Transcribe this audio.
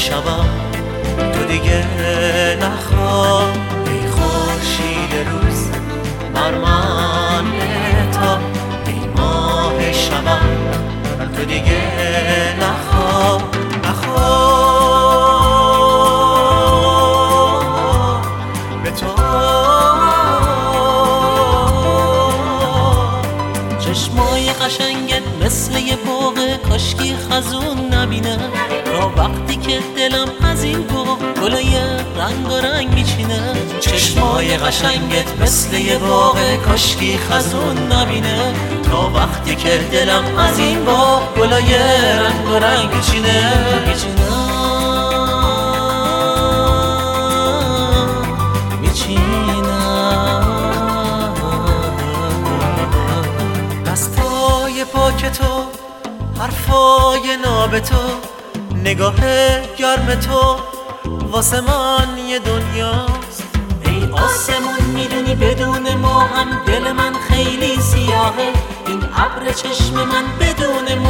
شبا تو دیگه نخواه. ای خورشید روز مرمن تا، ای ماه شبا تو دیگه نخواه. به تو چشمای قشنگت مثل یه باغ کاشکی خزون نبینه، تا وقتی که دلم از این باغ گلای رنگ و رنگ میچینه. چشمای قشنگت مثل یه باغ کاشکی خزون نبینه، تا وقتی که دلم از این باغ گلای رنگ و رنگ میچینه. دستای پاک تو، حرفای ناب تو، نگاه گرم تو واسه من یه دنیاست. ای آسمون میدونی بدون ما هم دل من خیلی سیاهه، این ابر چشم من بدون ما